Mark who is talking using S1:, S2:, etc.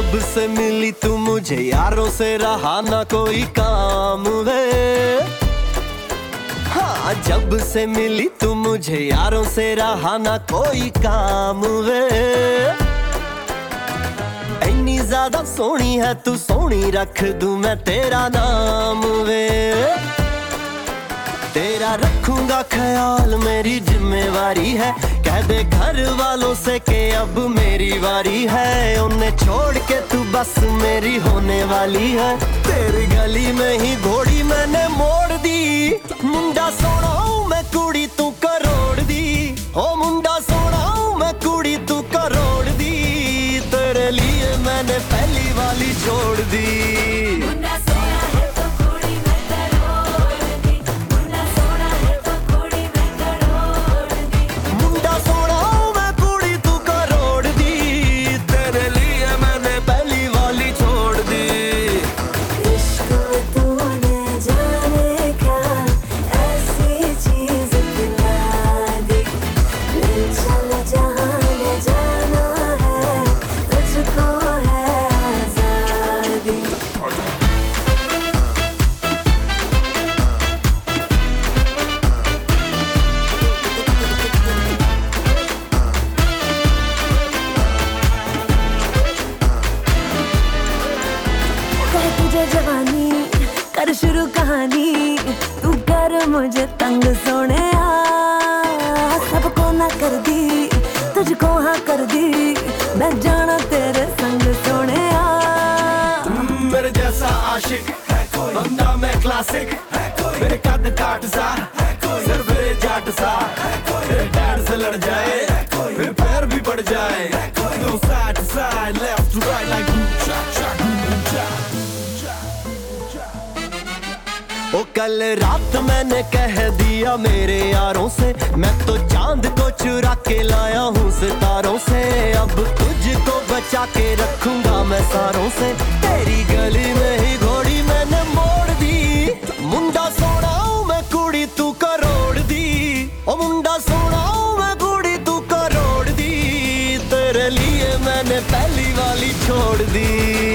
S1: जब से मिली तू मुझे यारों से रहा ना कोई काम वे। हाँ, जब से मिली तू मुझे यारों से रहा ना कोई काम वे। इतनी ज्यादा सोहनी है तू, सोहनी रख दूं मैं तेरा नाम वे। तेरा रखूंगा ख्याल, मेरी जिम्मेवारी है। कह दे घर वालों से कि अब मेरी बारी है। उन्हें छोड़ के तू बस मेरी होने वाली है। तेरी गली में ही घोड़ी मैंने मोड़ दी। मुंडा सोना हूं मैं, कुड़ी तू करोड़ दी। ओ मुंडा सोना हूं मैं, कुड़ी तू करोड़ दी। तेरे लिए मैंने पहली वाली छोड़ दी।
S2: जवानी कर शुरू कहानी, तू कर मुझे तंग सोने। सबको ना कर दी, तुझको हाँ कर दी। मैं जाना तेरे संग सोने।
S1: मेरे जैसा आशिक है कोई, बंदा मैं क्लासिक है कोई। मेरे कद काट सा है कोई, सर मेरे जाट सा है कोई। मेरे डैड से लड़ जाए फिर पैर भी बढ़ जाए। No side to side, left to right like ओ कल रात मैंने कह दिया मेरे यारों से, मैं तो चांद को चुरा के लाया हूँ सितारों से। अब तुझको बचा के रखूंगा मैं सारों से। तेरी गली में ही घोड़ी मैंने मोड़ दी। मुंडा सोना हूँ मैं, कुड़ी तू करोड़ दी। ओ मुंडा सोना हूँ मैं, कुड़ी तू करोड़ दी। तेरे लिए मैंने पहली वाली छोड़ दी।